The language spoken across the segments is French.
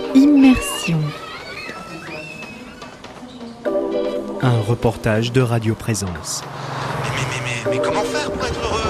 Immersion. Un reportage de Radio Présence. Mais comment faire pour être heureux ?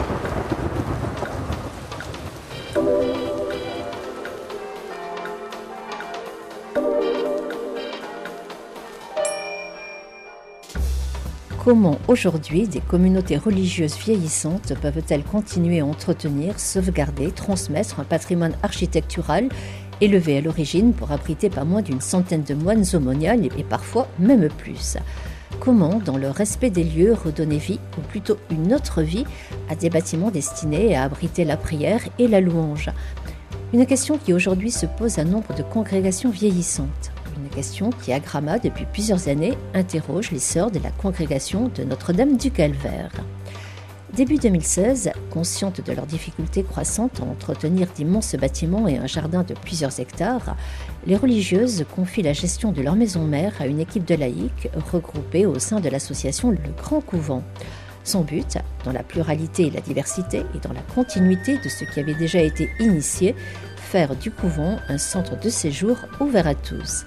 Comment aujourd'hui des communautés religieuses vieillissantes peuvent-elles continuer à entretenir, sauvegarder, transmettre un patrimoine architectural élevé à l'origine pour abriter pas moins d'une centaine de moines aumôniales et parfois même plus ? Comment, dans le respect des lieux, redonner vie, ou plutôt une autre vie, à des bâtiments destinés à abriter la prière et la louange ? Une question qui aujourd'hui se pose à nombre de congrégations vieillissantes. Une question qui, à Gramma, depuis plusieurs années, interroge les sœurs de la congrégation de Notre-Dame du Calvaire. Début 2016, conscientes de leurs difficultés croissantes à entretenir d'immenses bâtiments et un jardin de plusieurs hectares, les religieuses confient la gestion de leur maison mère à une équipe de laïcs regroupée au sein de l'association Le Grand Couvent. Son but, dans la pluralité et la diversité et dans la continuité de ce qui avait déjà été initié, faire du couvent un centre de séjour ouvert à tous.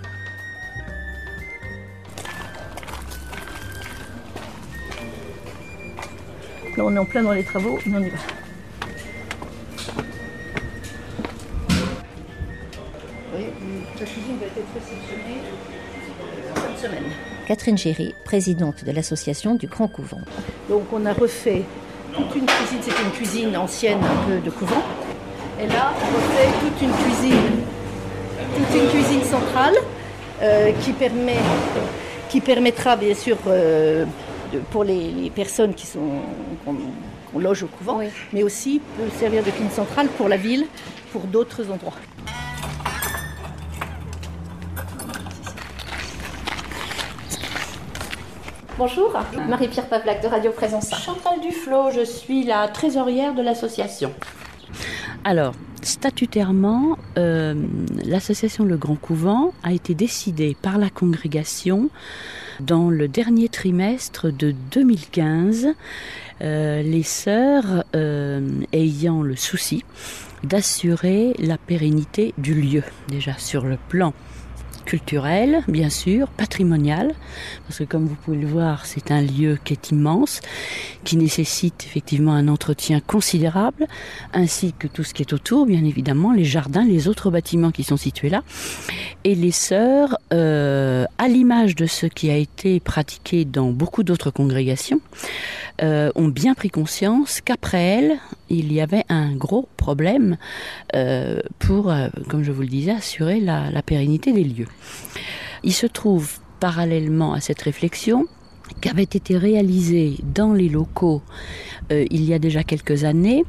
Là, on est en plein dans les travaux, mais on y va. Oui, la cuisine va être réceptionnée cette semaine. Catherine Géry, présidente de l'association du Grand Couvent. Donc on a refait toute une cuisine, c'était une cuisine ancienne un peu de couvent. Et là, on refait toute une cuisine centrale qui permettra bien sûr pour les personnes qu'on loge au couvent, oui, mais aussi peut servir de cuisine centrale pour la ville, pour d'autres endroits. Bonjour, Marie-Pierre Pavlac de Radio Présence. Chantal Duflo, je suis la trésorière de l'association. Alors, statutairement, l'association Le Grand Couvent a été décidée par la congrégation dans le dernier trimestre de 2015, les sœurs ayant le souci d'assurer la pérennité du lieu, déjà sur le plan culturel, bien sûr, patrimonial, parce que comme vous pouvez le voir, c'est un lieu qui est immense, qui nécessite effectivement un entretien considérable, ainsi que tout ce qui est autour, bien évidemment, les jardins, les autres bâtiments qui sont situés là. Et les sœurs, à l'image de ce qui a été pratiqué dans beaucoup d'autres congrégations, ont bien pris conscience qu'après elles, il y avait un gros problème pour, comme je vous le disais, assurer la pérennité des lieux. Il se trouve, parallèlement à cette réflexion, qu'avait été réalisé dans les locaux il y a déjà quelques années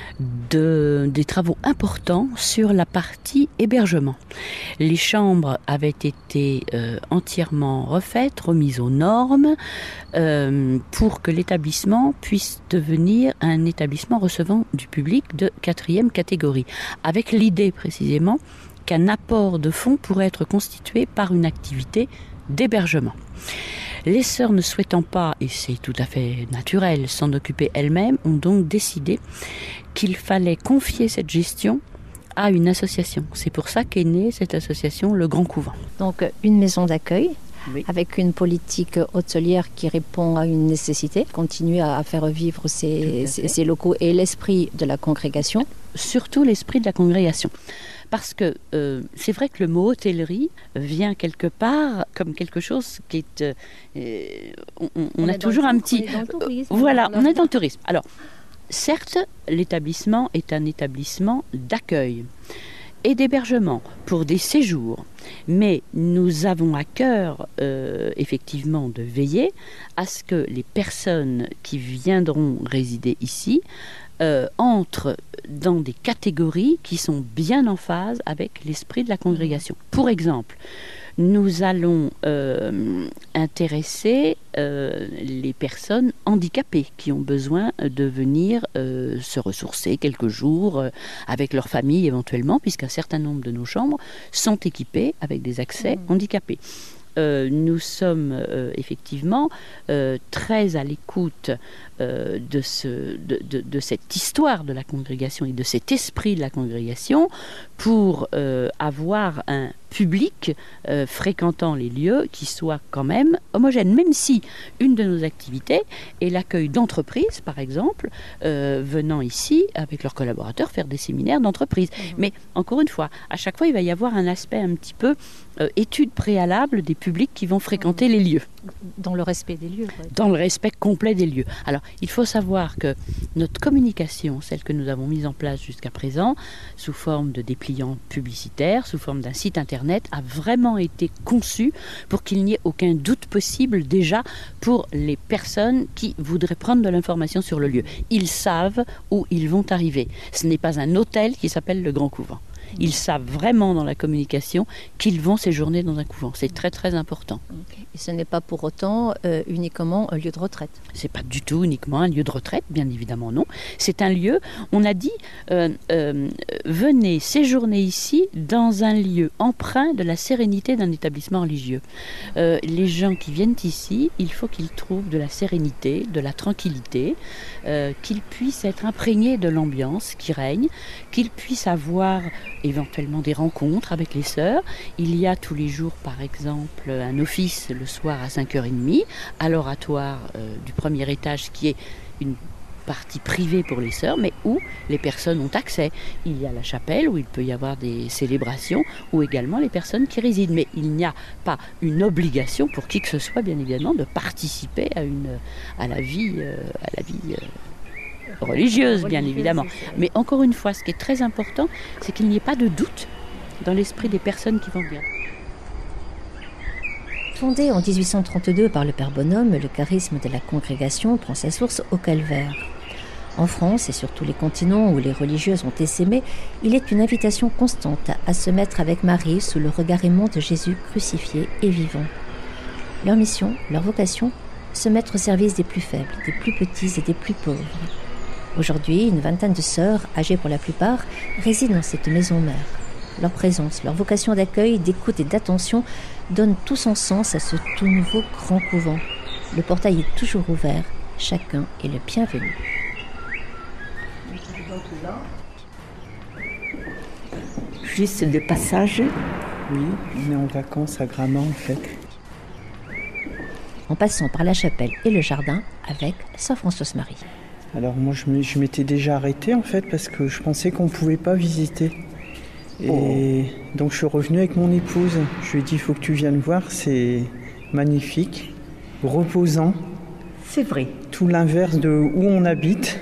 des travaux importants sur la partie hébergement. Les chambres avaient été entièrement refaites, remises aux normes pour que l'établissement puisse devenir un établissement recevant du public de 4e catégorie, avec l'idée précisément qu'un apport de fonds pourrait être constitué par une activité d'hébergement. Les sœurs ne souhaitant pas, et c'est tout à fait naturel, s'en occuper elles-mêmes, ont donc décidé qu'il fallait confier cette gestion à une association. C'est pour ça qu'est née cette association Le Grand Couvent. Donc une maison d'accueil, oui, avec une politique hôtelière qui répond à une nécessité, continuer à faire vivre ces locaux et l'esprit de la congrégation. Surtout l'esprit de la congrégation. Parce que c'est vrai que le mot hôtellerie vient quelque part comme quelque chose qui est... on a toujours un petit... Voilà, on est dans le tourisme. Alors, certes, l'établissement est un établissement d'accueil et d'hébergement pour des séjours. Mais nous avons à cœur, effectivement, de veiller à ce que les personnes qui viendront résider ici entrent dans des catégories qui sont bien en phase avec l'esprit de la congrégation. Pour exemple, nous allons intéresser les personnes handicapées qui ont besoin de venir se ressourcer quelques jours avec leur famille éventuellement, puisqu'un certain nombre de nos chambres sont équipées avec des accès handicapés. nous sommes effectivement très à l'écoute de cette histoire de la congrégation et de cet esprit de la congrégation pour avoir un public fréquentant les lieux qui soit quand même homogène, même si une de nos activités est l'accueil d'entreprises, par exemple, venant ici avec leurs collaborateurs faire des séminaires d'entreprise. Mais encore une fois, à chaque fois, il va y avoir un aspect un petit peu étude préalable des publics qui vont fréquenter les lieux. Dans le respect des lieux. Ouais. Dans le respect complet des lieux. Alors, il faut savoir que notre communication, celle que nous avons mise en place jusqu'à présent, sous forme de dépliants publicitaires, sous forme d'un site internet, a vraiment été conçue pour qu'il n'y ait aucun doute possible déjà pour les personnes qui voudraient prendre de l'information sur le lieu. Ils savent où ils vont arriver. Ce n'est pas un hôtel qui s'appelle le Grand Couvent. Ils savent vraiment dans la communication qu'ils vont séjourner dans un couvent. C'est très très important. Okay. Et ce n'est pas pour autant uniquement un lieu de retraite. C'est pas du tout uniquement un lieu de retraite, bien évidemment non. C'est un lieu, on a dit, venez séjourner ici dans un lieu empreint de la sérénité d'un établissement religieux. Les gens qui viennent ici, il faut qu'ils trouvent de la sérénité, de la tranquillité, qu'ils puissent être imprégnés de l'ambiance qui règne, qu'ils puissent avoir éventuellement des rencontres avec les sœurs. Il y a tous les jours, par exemple, un office le soir à 5h30 à l'oratoire du premier étage qui est une partie privée pour les sœurs, mais où les personnes ont accès. Il y a la chapelle où il peut y avoir des célébrations, ou également les personnes qui résident. Mais il n'y a pas une obligation pour qui que ce soit, bien évidemment, de participer à la vie religieuse, bien évidemment. Mais encore une fois, ce qui est très important, c'est qu'il n'y ait pas de doute dans l'esprit des personnes qui vont venir. Fondé en 1832 par le Père Bonhomme, le charisme de la congrégation prend sa source au Calvaire. En France et sur tous les continents où les religieuses ont essaimé, il est une invitation constante à se mettre avec Marie sous le regard aimant de Jésus crucifié et vivant. Leur mission, leur vocation, se mettre au service des plus faibles, des plus petits et des plus pauvres. Aujourd'hui, une vingtaine de sœurs, âgées pour la plupart, résident dans cette maison mère. Leur présence, leur vocation d'accueil, d'écoute et d'attention donnent tout son sens à ce tout nouveau grand couvent. Le portail est toujours ouvert, chacun est le bienvenu. Juste de passage. Oui, on est en vacances à Gramat en fait. En passant par la chapelle et le jardin avec Sœur Françoise Marie. Alors moi je m'étais déjà arrêtée en fait parce que je pensais qu'on ne pouvait pas visiter. Et donc je suis revenue avec mon épouse. Je lui ai dit il faut que tu viennes voir, c'est magnifique, reposant. C'est vrai. Tout l'inverse de où on habite.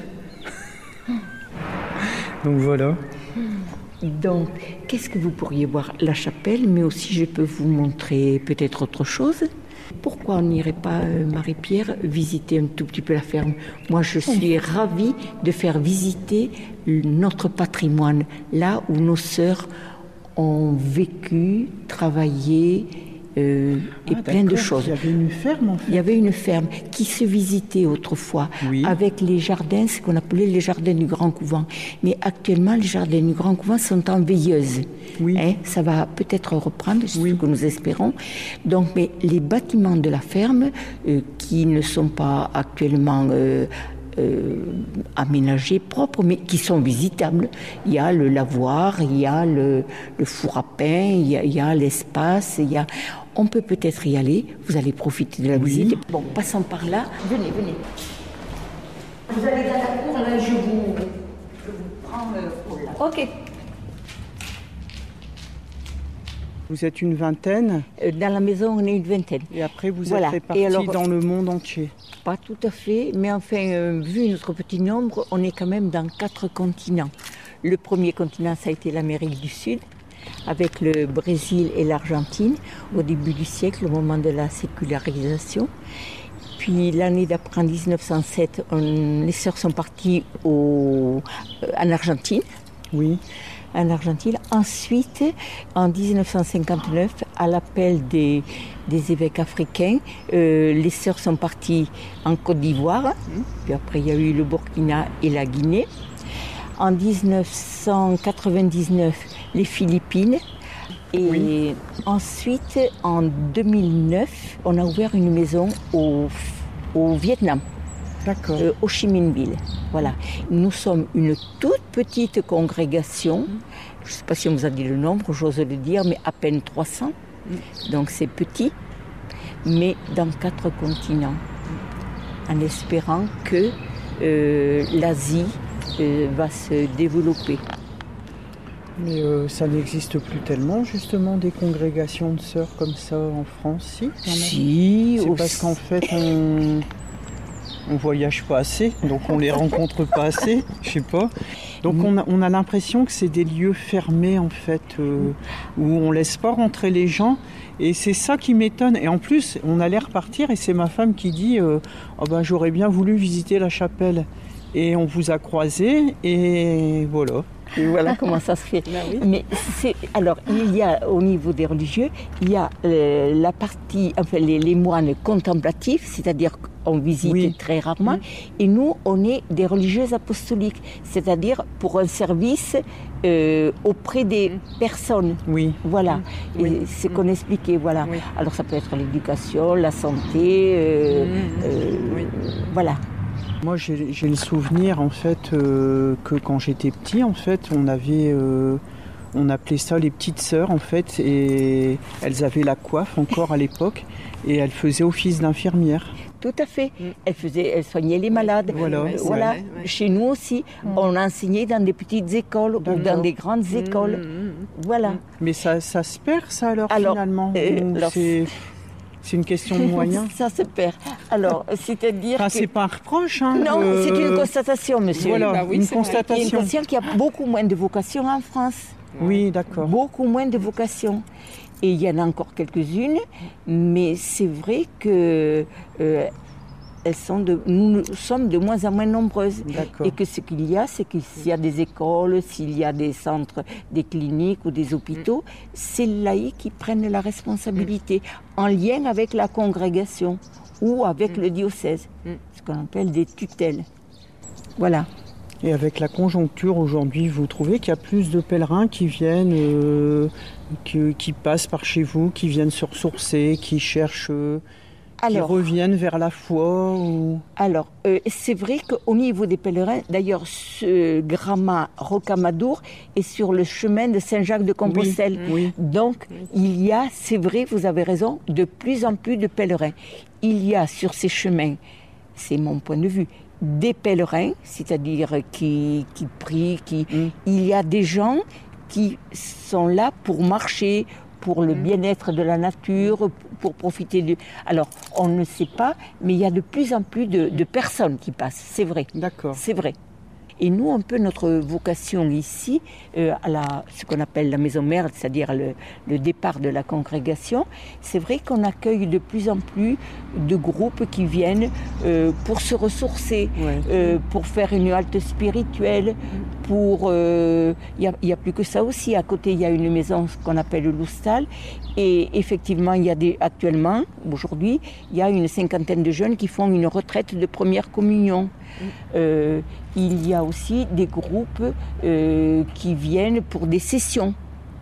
Donc voilà. Donc qu'est-ce que vous pourriez voir? La chapelle, mais aussi je peux vous montrer peut-être autre chose. Pourquoi on n'irait pas, Marie-Pierre, visiter un tout petit peu la ferme? Moi, je suis ravie de faire visiter notre patrimoine, là où nos sœurs ont vécu, travaillé et plein de choses. Il y avait une ferme en fait. Il y avait une ferme qui se visitait autrefois, oui, avec les jardins, ce qu'on appelait les jardins du Grand Couvent. Mais actuellement, les jardins du Grand Couvent sont en veilleuse. Oui. Ça va peut-être reprendre, c'est ce que nous espérons. Donc, mais les bâtiments de la ferme, qui ne sont pas actuellement aménagés, propres, mais qui sont visitables. Il y a le lavoir, il y a le four à pain, il y a l'espace, il y a... On peut peut-être y aller, vous allez profiter de la visite. Bon, passons par là. Venez. Vous allez dans la cour, là, je vous prends là. Ok. Vous êtes une vingtaine? Dans la maison, on est une vingtaine. Et après, vous êtes répartis dans le monde entier? Pas tout à fait, mais enfin, vu notre petit nombre, on est quand même dans 4 continents. Le premier continent, ça a été l'Amérique du Sud, avec le Brésil et l'Argentine, au début du siècle, au moment de la sécularisation. Puis l'année d'après, en 1907, les sœurs sont parties en Argentine. Oui. En Argentine. Ensuite, en 1959, à l'appel des évêques africains, les sœurs sont parties en Côte d'Ivoire. Puis après, il y a eu le Burkina et la Guinée. En 1999, les Philippines, Et ensuite, en 2009, on a ouvert une maison au Vietnam. D'accord. Ho Chi Minh Ville. Voilà. Nous sommes une toute petite congrégation. Je ne sais pas si on vous a dit le nombre, j'ose le dire, mais à peine 300. Donc c'est petit, mais dans 4 continents. En espérant que l'Asie va se développer. Mais ça n'existe plus tellement, justement, des congrégations de sœurs comme ça en France, si? Si, c'est parce qu'en fait, on voyage pas assez, donc on les rencontre pas assez, je sais pas. Donc on a l'impression que c'est des lieux fermés, en fait, où on laisse pas rentrer les gens. Et c'est ça qui m'étonne. Et en plus, on allait repartir et c'est ma femme qui dit oh ben, j'aurais bien voulu visiter la chapelle. Et on vous a croisés et voilà. Et voilà comment ça se fait. Oui. Mais alors, il y a au niveau des religieux, il y a la partie, enfin les moines contemplatifs, c'est-à-dire qu'on visite très rarement. Et nous, on est des religieuses apostoliques, c'est-à-dire pour un service auprès des personnes. Oui. Voilà. Et c'est qu'on expliquait. Voilà. Oui. Alors ça peut être l'éducation, la santé, voilà. Moi, j'ai le souvenir, en fait, que quand j'étais petit, en fait, on appelait ça les petites sœurs, en fait, et elles avaient la coiffe encore à l'époque, et elles faisaient office d'infirmière. Tout à fait. Elles soignaient les malades. Voilà. Voilà. Chez nous aussi, on enseignait dans des petites écoles ou dans des grandes écoles. Voilà. Mais ça se perd, ça, alors finalement c'est une question de moyens. Ça se perd. Alors, c'est-à-dire que... c'est pas un reproche, hein. Non, c'est une constatation, monsieur. Voilà, une constatation. Il y a une constatation qu'il y a beaucoup moins de vocations en France. Oui, d'accord. Beaucoup moins de vocations. Et il y en a encore quelques-unes, mais c'est vrai que nous sommes de moins en moins nombreuses. D'accord. Et que ce qu'il y a, c'est que s'il y a des écoles, s'il y a des centres, des cliniques ou des hôpitaux, c'est les laïcs qui prennent la responsabilité en lien avec la congrégation ou avec le diocèse, ce qu'on appelle des tutelles. Voilà. Et avec la conjoncture aujourd'hui, vous trouvez qu'il y a plus de pèlerins qui viennent, qui passent par chez vous, qui viennent se ressourcer, qui cherchent... qui reviennent vers la foi ou... Alors, c'est vrai qu'au niveau des pèlerins, d'ailleurs, ce Grama Rocamadour est sur le chemin de Saint-Jacques-de-Compostelle. Oui. Donc, il y a, c'est vrai, vous avez raison, de plus en plus de pèlerins. Il y a sur ces chemins, c'est mon point de vue, des pèlerins, c'est-à-dire qui prient, il y a des gens qui sont là pour marcher, pour le bien-être de la nature, pour profiter de... Alors, on ne sait pas, mais il y a de plus en plus de personnes qui passent, c'est vrai. D'accord. C'est vrai. Et nous, un peu notre vocation ici, à ce qu'on appelle la maison mère, c'est-à-dire le départ de la congrégation, c'est vrai qu'on accueille de plus en plus de groupes qui viennent pour se ressourcer, pour faire une halte spirituelle, il y a plus que ça aussi. À côté, il y a une maison qu'on appelle l'Oustal. Et effectivement, actuellement, aujourd'hui, il y a une 50aine de jeunes qui font une retraite de première communion. Il y a aussi des groupes qui viennent pour des sessions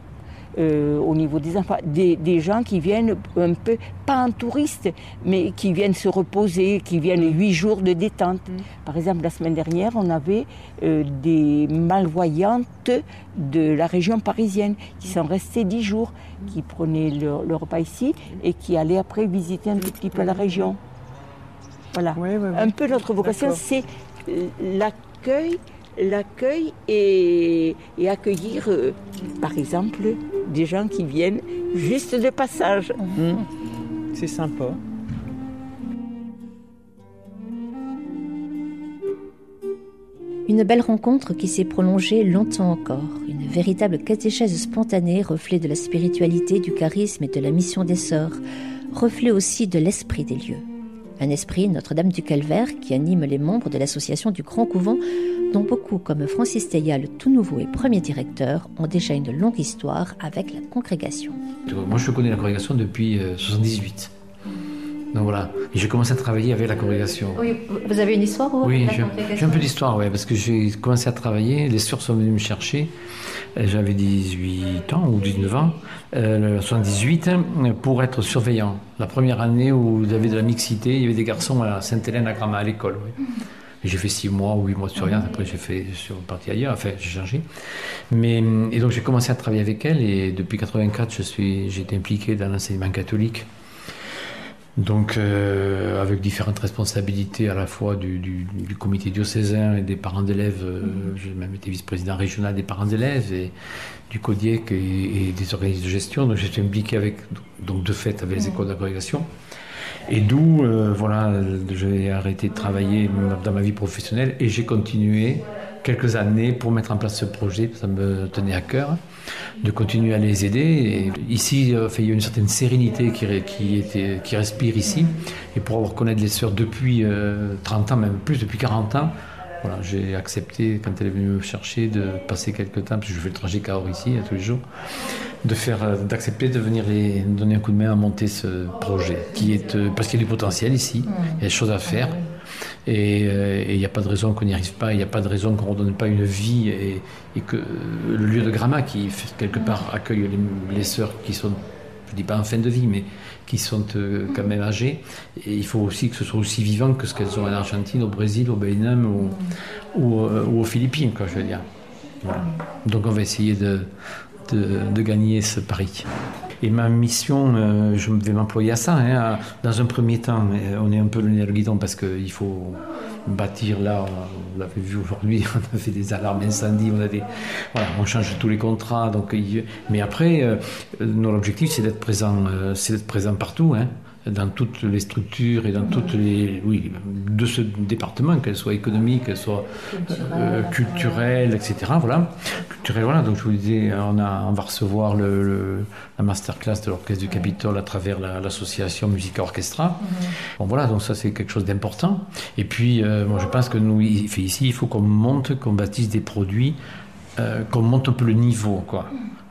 au niveau des enfants, des gens qui viennent un peu, pas en touriste, mais qui viennent se reposer, qui viennent 8 jours de détente. Par exemple, la semaine dernière, on avait des malvoyantes de la région parisienne qui sont restées 10 jours, qui prenaient le repas ici et qui allaient après visiter un tout petit peu la région. Voilà. Un peu notre vocation, c'est l'accueil et accueillir, par exemple, des gens qui viennent juste de passage. C'est sympa. Une belle rencontre qui s'est prolongée longtemps encore. Une véritable catéchèse spontanée, reflet de la spiritualité, du charisme et de la mission des sœurs. Reflet aussi de l'esprit des lieux. Un esprit Notre-Dame du Calvaire qui anime les membres de l'association du Grand Couvent, dont beaucoup, comme Francis Teillat, le tout nouveau et premier directeur, ont déjà une longue histoire avec la congrégation. Moi, je connais la congrégation depuis 1978. Donc voilà, et j'ai commencé à travailler avec la congrégation. Oui, vous avez une histoire Oui, j'ai un peu d'histoire, ouais, parce que j'ai commencé à travailler, les sœurs sont venues me chercher, j'avais 18 ans ou 19 ans, 78, pour être surveillant. La première année où il y avait de la mixité, il y avait des garçons à Sainte-Hélène à Gramat, à l'école. Oui. Et j'ai fait 6 mois ou 8 mois de surveillance, après je suis parti ailleurs, enfin j'ai changé. Et donc j'ai commencé à travailler avec elle, et depuis 84, j'ai été impliqué dans l'enseignement catholique. Donc, avec différentes responsabilités à la fois du comité diocésain et des parents d'élèves, j'ai même été vice-président régional des parents d'élèves et du CODIEC et des organismes de gestion. Donc, j'étais impliqué donc de fait avec les écoles d'agrégation. Et d'où, voilà, j'ai arrêté de travailler dans ma vie professionnelle et j'ai continué quelques années pour mettre en place ce projet. Ça me tenait à cœur de continuer à les aider. Et ici, il y a une certaine sérénité qui respire ici. Et pour avoir connaître les sœurs depuis 30 ans, même plus, depuis 40 ans, voilà, j'ai accepté, quand elle est venue me chercher, de passer quelques temps, parce que je fais le trajet Cahors ici, tous les jours, d'accepter de venir les donner un coup de main à monter ce projet, parce qu'il y a du potentiel ici, il y a des choses à faire. Et il n'y a pas de raison qu'on n'y arrive pas, il n'y a pas de raison qu'on ne redonne pas une vie et que le lieu de Gramat, qui quelque part accueille les sœurs qui sont, je ne dis pas en fin de vie, mais qui sont quand même âgées, et il faut aussi que ce soit aussi vivant que ce qu'elles ont en Argentine, au Brésil, au Bénin ou aux Philippines, quoi, je veux dire. Voilà. Donc on va essayer de gagner ce pari. Et ma mission, je vais m'employer à ça. Dans un premier temps, on est un peu le nez à le guidon parce qu'il faut bâtir là. On l'avait vu aujourd'hui, on a fait des alarmes incendie, on change tous les contrats. Mais après, l'objectif, c'est d'être présent partout. Dans toutes les structures et dans toutes les de ce département, qu'elles soient économiques, qu'elles soient culturelles, etc. Voilà. Culturelles, voilà. Donc je vous disais, on va recevoir la masterclass de l'Orchestre du Capitole à travers l'association Musica Orchestra. Bon voilà, donc ça c'est quelque chose d'important. Et puis moi je pense que nous ici il faut qu'on bâtisse des produits, qu'on monte un peu le niveau, quoi.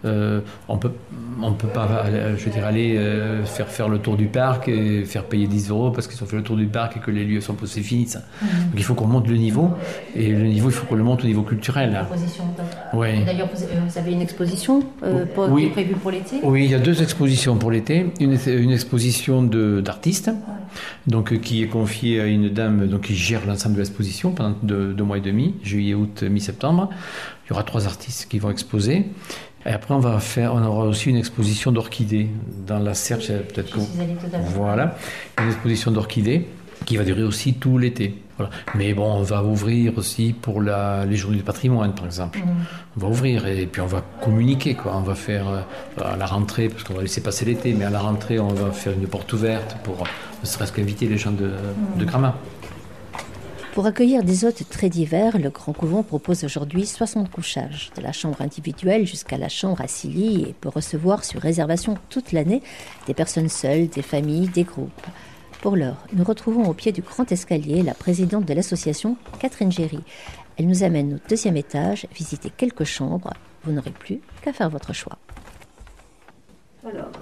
On peut pas, je veux dire, aller faire le tour du parc et faire payer 10 € parce qu'ils ont fait le tour du parc et que les lieux sont pas, c'est fini ça. Donc il faut qu'on monte le niveau, et le niveau, il faut qu'on le monte au niveau culturel. Ouais. D'ailleurs, vous avez une exposition qui est prévue pour l'été. Oui, il y a 2 expositions pour l'été. Une exposition d'artistes, donc qui est confiée à une dame qui gère l'ensemble de l'exposition pendant 2 mois et demi, juillet, août, mi-septembre. Il y aura 3 artistes qui vont exposer. Et après, on aura aussi une exposition d'orchidées dans la Serge, peut-être que voilà, une exposition d'orchidées qui va durer aussi tout l'été. Voilà. Mais bon, on va ouvrir aussi pour les journées du patrimoine, par exemple. On va ouvrir et puis on va communiquer, quoi. On va faire à la rentrée, parce qu'on va laisser passer l'été, mais à la rentrée, on va faire une porte ouverte pour ne serait-ce qu'inviter les gens de Gramat. Pour accueillir des hôtes très divers, le Grand Couvent propose aujourd'hui 60 couchages, de la chambre individuelle jusqu'à la chambre à 6 lits, et peut recevoir sur réservation toute l'année des personnes seules, des familles, des groupes. Pour l'heure, nous retrouvons au pied du grand escalier la présidente de l'association, Catherine Géry. Elle nous amène au 2e étage, visiter quelques chambres. Vous n'aurez plus qu'à faire votre choix. Alors,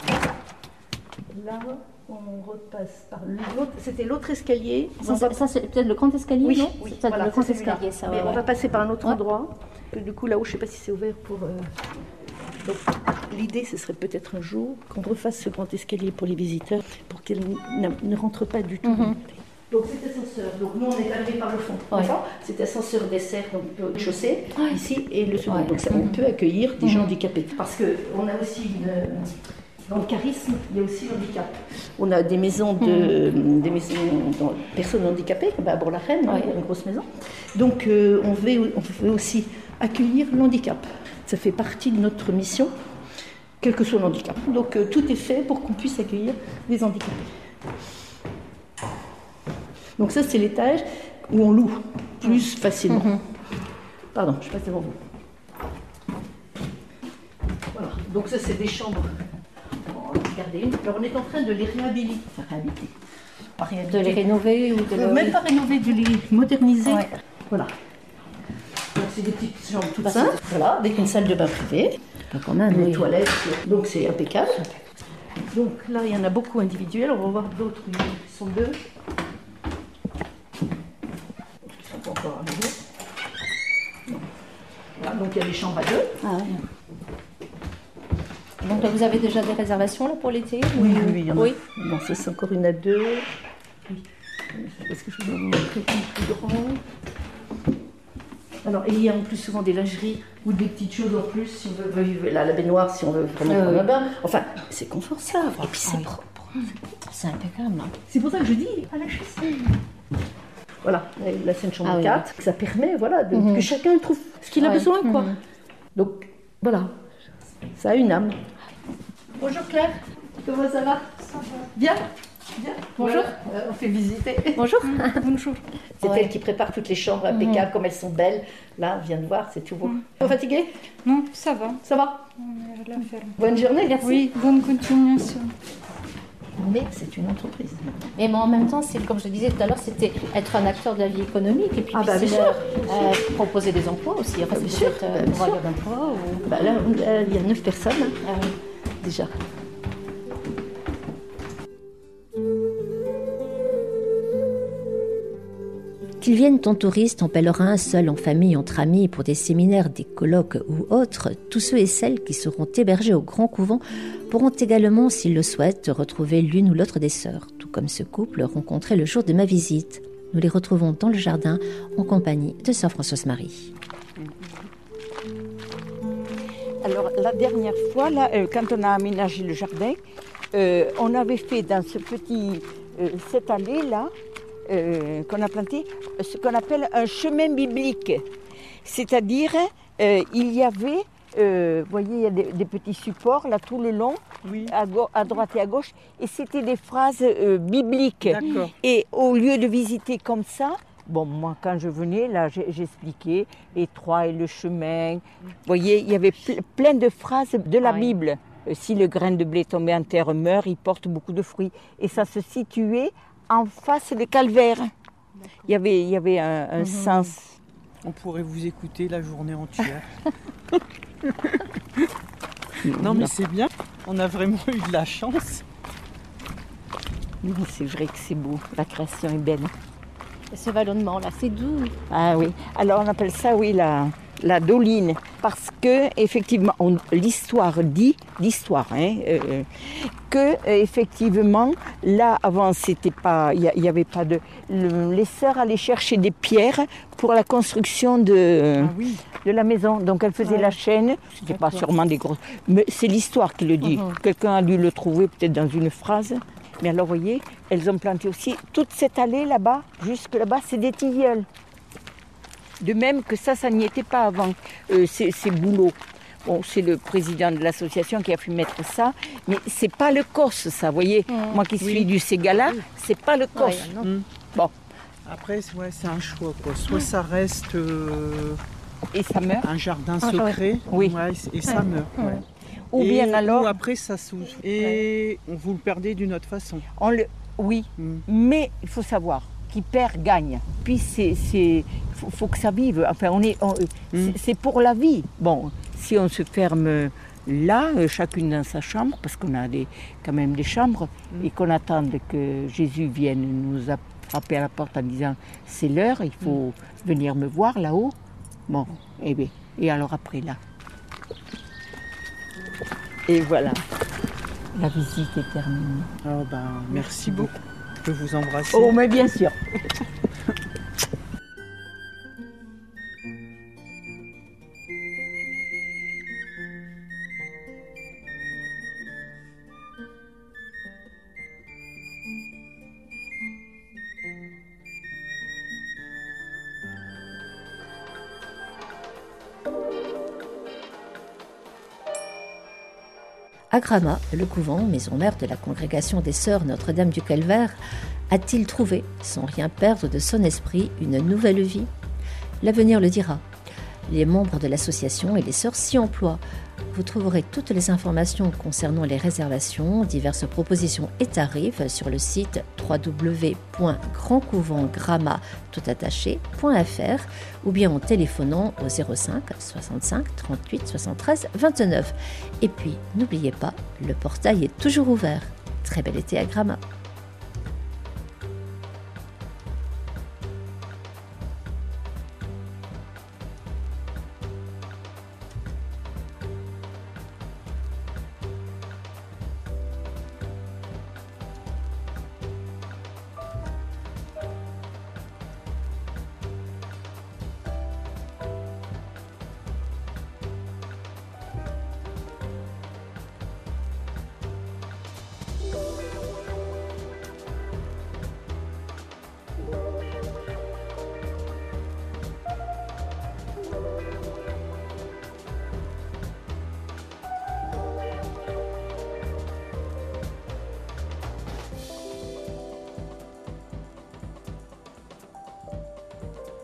là, on repasse par l'autre. C'était l'autre escalier. Ça c'est peut-être le grand escalier, oui, non? Oui, c'est voilà, le grand escalier, ça. Mais on va passer par un autre endroit. Du coup, là-haut, je ne sais pas si c'est ouvert pour... Donc, l'idée, ce serait peut-être un jour qu'on refasse ce grand escalier pour les visiteurs, pour qu'ils ne rentrent pas du tout. Donc cet ascenseur, donc nous on est arrivé par le fond, cet ascenseur dessert donc le chaussée ici et le second. Donc ça, on peut accueillir des gens handicapés. Parce qu'on a aussi dans le charisme, il y a aussi l'handicap. On a des maisons de personnes handicapées, comme à Bourg-la-Reine, une grosse maison. Donc on veut aussi accueillir l'handicap. Ça fait partie de notre mission, quel que soit le handicap. Donc tout est fait pour qu'on puisse accueillir les handicapés. Donc ça, c'est l'étage où on loue plus facilement. Pardon, je passe devant vous. Voilà. Donc ça, c'est des chambres. Regardez. Alors on est en train de les réhabiliter. De les rénover ou même pas rénover, de les moderniser. Voilà. Donc c'est des petites chambres toutes simples. Voilà, avec une salle de bain privée. Pas quand même, des toilettes. Donc c'est impeccable. Donc là, il y en a beaucoup individuels. On va voir d'autres, ils sont 2. Ils sont pas encore arrivés. Voilà, donc il y a les chambres à 2. Ah, oui. Donc là, vous avez déjà des réservations là, pour l'été? Oui, il y en a. Oui. Non, ça, c'est encore une à 2. Oui. Est-ce que je vais vous montrer une plus grande? Alors, il y a en plus souvent des lingeries ou des petites choses en plus, si on veut, là, la baignoire, si on veut vraiment prendre un bain. Enfin, c'est confortable, et puis c'est propre. C'est impeccable. Hein. C'est pour ça que je dis, à la chasse. Voilà, là c'est une chambre 4, ça permet voilà, que chacun trouve ce qu'il a besoin. Quoi. Donc, voilà, ça a une âme. Bonjour Claire, comment ça va? Ça va. Bien. Bien. Bonjour, on fait visiter. Bonjour. Bonjour. C'est elle qui prépare toutes les chambres impeccables, comme elles sont belles. Là, on vient de voir, c'est tout beau. Pas fatiguée? Non, ça va. Ça va? On est à la ferme. Bonne journée, merci. Oui, bonne continuation. Mais c'est une entreprise. Mais en même temps, c'est comme je disais tout à l'heure, c'était être un acteur de la vie économique et puis, bien sûr. Proposer des emplois aussi. Enfin, bien sûr. Pourvoyeur d'emploi. Ou... Là, il y a 9 personnes déjà. Qu'ils viennent en touriste, en pèlerin, seuls, en famille, entre amis, pour des séminaires, des colloques ou autres, tous ceux et celles qui seront hébergés au Grand Couvent pourront également, s'ils le souhaitent, retrouver l'une ou l'autre des sœurs, tout comme ce couple rencontré le jour de ma visite. Nous les retrouvons dans le jardin en compagnie de sœur Françoise Marie. Alors la dernière fois, là, quand on a aménagé le jardin, on avait fait dans cette allée là, qu'on a planté, ce qu'on appelle un chemin biblique. C'est-à-dire, il y avait, vous voyez, il y a des petits supports là tout le long, à droite et à gauche, et c'était des phrases bibliques. D'accord. Et au lieu de visiter comme ça, bon, moi quand je venais, là j'expliquais, étroit est le chemin. Vous voyez, il y avait plein de phrases de la Bible. Si le grain de blé tombé en terre meurt, il porte beaucoup de fruits. Et ça se situait en face de calvaire. Il y avait un sens. On pourrait vous écouter la journée entière. Non mais c'est bien, on a vraiment eu de la chance. Oui, c'est vrai que c'est beau, la création est belle. Et ce vallonnement là, c'est doux. Ah oui, alors on appelle ça la doline, parce que effectivement, l'histoire dit, que effectivement, là avant c'était pas, il y avait pas les sœurs allaient chercher des pierres pour la construction de la maison, donc elles faisaient la chaîne. C'était pas sûrement des grosses, mais c'est l'histoire qui le dit. Quelqu'un a dû le trouver peut-être dans une phrase. Mais alors, vous voyez, elles ont planté aussi toute cette allée là-bas, jusque là-bas, c'est des tilleuls. De même que ça n'y était pas avant, ces bouleaux. Bon, c'est le président de l'association qui a pu mettre ça, mais c'est pas le COS, ça, vous voyez. Moi qui suis du Ségala, c'est pas le COS. Bon. Après, c'est un choix, quoi. Soit ça reste et ça meurt. Un jardin secret, et ça meurt. Ouais. Ou bien alors... Ou après, ça s'ouvre. Et on vous le perdez d'une autre façon. Mais il faut savoir, qui perd, gagne. Puis faut que ça vive. Enfin, c'est pour la vie. Bon, si on se ferme là, chacune dans sa chambre, parce qu'on a quand même des chambres, et qu'on attend que Jésus vienne nous frapper à la porte en disant « c'est l'heure, il faut venir me voir là-haut ». Bon, et alors après là. Et voilà, la visite est terminée. Oh merci beaucoup. Je peux vous embrasser. Oh, mais bien sûr. À Grama, le couvent, maison mère de la congrégation des Sœurs Notre-Dame du Calvaire, a-t-il trouvé, sans rien perdre de son esprit, une nouvelle vie? L'avenir le dira. Les membres de l'association et les sœurs s'y emploient. vous trouverez toutes les informations concernant les réservations, diverses propositions et tarifs sur le site www.grandcouventgramma.fr ou bien en téléphonant au 05 65 38 73 29. Et puis, n'oubliez pas, le portail est toujours ouvert. Très bel été à Gramma.